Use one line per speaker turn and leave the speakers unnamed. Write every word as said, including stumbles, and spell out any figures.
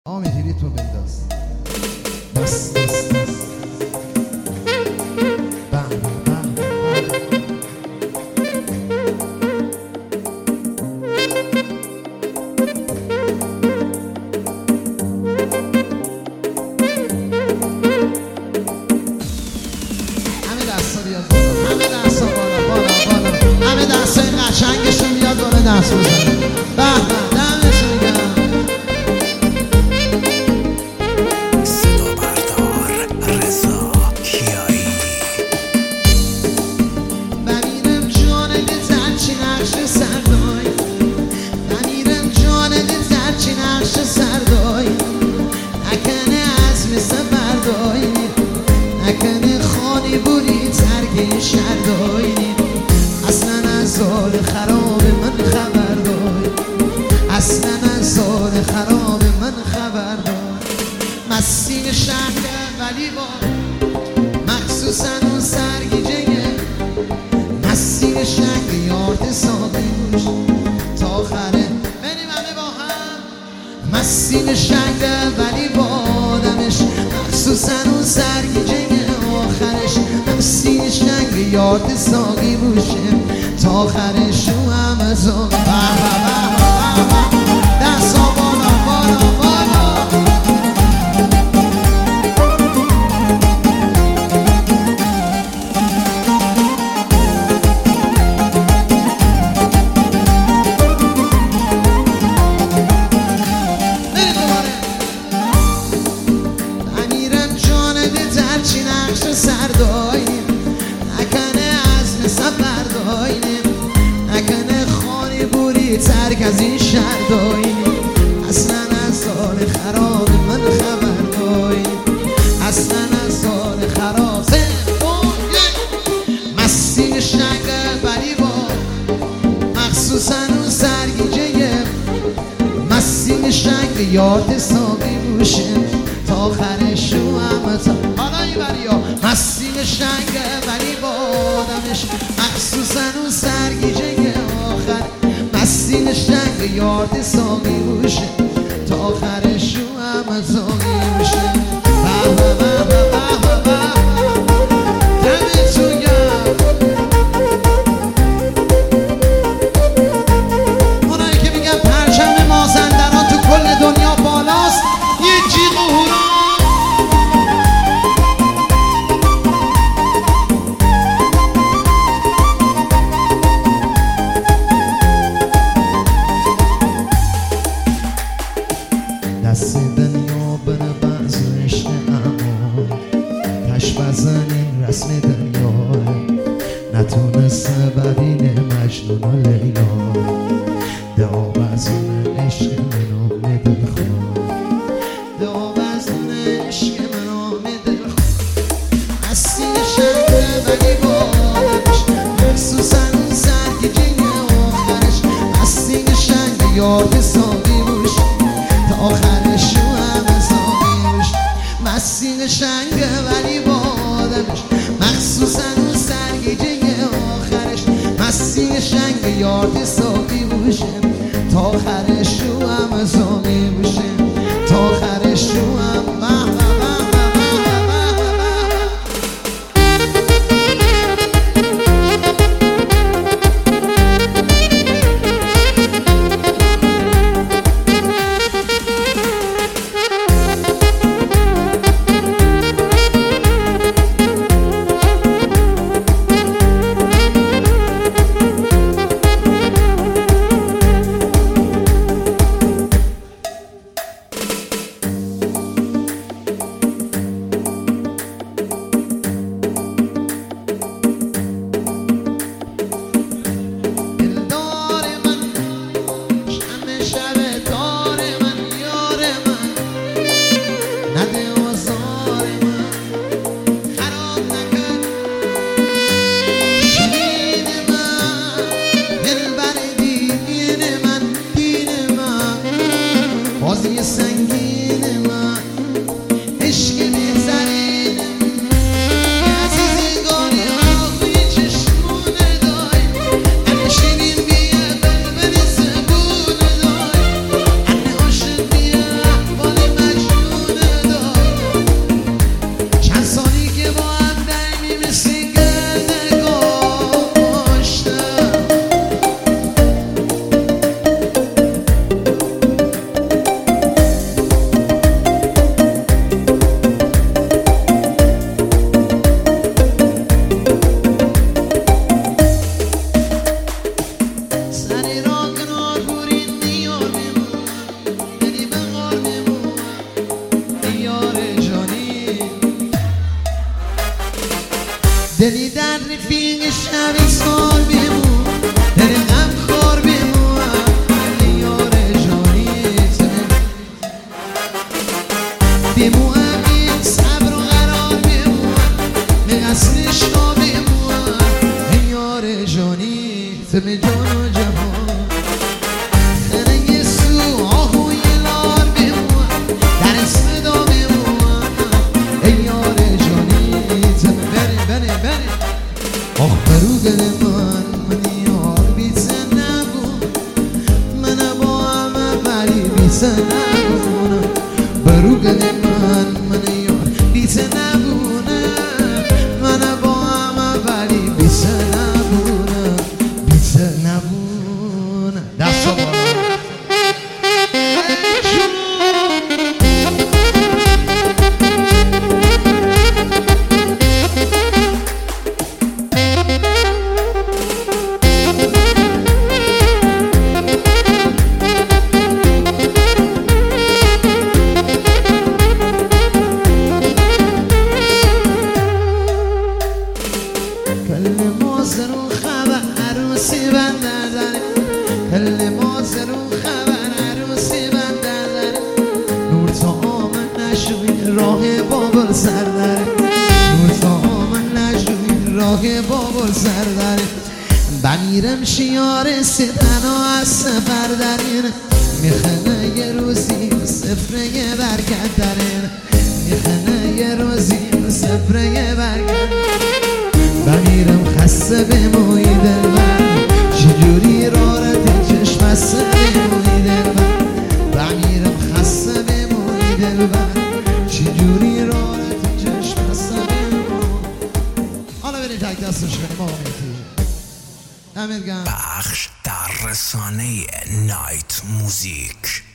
آمیدی ریتمو بنداز. بس بس بس بم بم همه دستا بیاد بالا، همه دستا بالا بالا بالا، همه دستا این قشنگشون بیاد بالا دست بزنه. به به دمتون گرم.
اصلا از حال خراب من خبر دای، اصلا از حال خراب من خبر دای. مسین شهر ولی با مخصوصا اون سرگیجه مسین شهر یارد ساقیش تا آخره بریم همه با هم. مسین شهر ولی با آدمش مخصوصا اون سرگیجه آخرش مسین شنگ یاد ساقی بوشه تا آخرش رو همه زاقی. دست ها بالا بالا بالا. امیرم جان ده ترچی نقش سردایی نکنه از سفر دایی نکنه خانی بوری ترک از این شهر دایی. اصلا از حال خراب من خبر دایی، اصلا از حال خراب مسین شنگه ولی با مخصوصا اون سرگیجه مسین شنگ یاد ساقی بوشه تا آخرش رو همه تا حالا این بریا. مسین شنگه ولی با آدمش مخصوصا اون سرگیجه آخر مسین شنگ یاد ساقی بوشه تا آخرش رو همه ساقی بوشه. به به به به به به دمتون گرم. اونایی که میگن پرچم مازندران تو کل دنیا بالاست یه جیغ و هورا. دست دنیا بره بعض عشق اما کش بزنین رسم دنیا نتونسته ببینه مجنون و لیلا. دعا بزن عشق من آمه دلخواه، دعا بزن عشق من آمه دلخواه. مسین شهر ولی با آدمش مخصوصا اون سرگیجه آخرش مسین شهر یاد ساقی بوشه تا آخرش رو همه ساقی بوشه. مسین شنگ ولی با آدمش مخصوصا اون سرگیجه آخرش مسین شنگ یاد ساقی بوشه تا آخرش رو همه ساقی بوشه تا آخرش رو هم Bye. دلی در رفیق شب سال بمون دل غم خور بمون دل یار جانیت بمون امین صبر و قرار بمون مقصرش را بمون دل یار جانیت به جان و جهان خنه یسو آهوی لار بمون در صدا بمون ای یار جانیت بره بره بره آخ برو دل من من یار بیت نبود من با همه ولی بیت نبودم برو دل من من یار بیت نبودم من با همه ولی بیت نبودم بیت نبودم دست بالا عروسی بندر داره کل مازرون خبر عروسی بندر داره نور تا آمن نشوی راه بابل سر داره نور تا آمن نشوی راه بابل سر داره بمیرم شیار ستنا از سفر دارین میخنه یه روزی سفره برکت دارین میخنه یه روزی سفره برکت بمیرم خسته بموی دل من چجوری رارت چشم بسته بموی دل من بمیرم خسته بموی دل من چجوری رارت چشم بسته بموی حالا بریم تک دستش کنیم آقا میتی دمت گرم
بخش در رسانه نایت موزیک.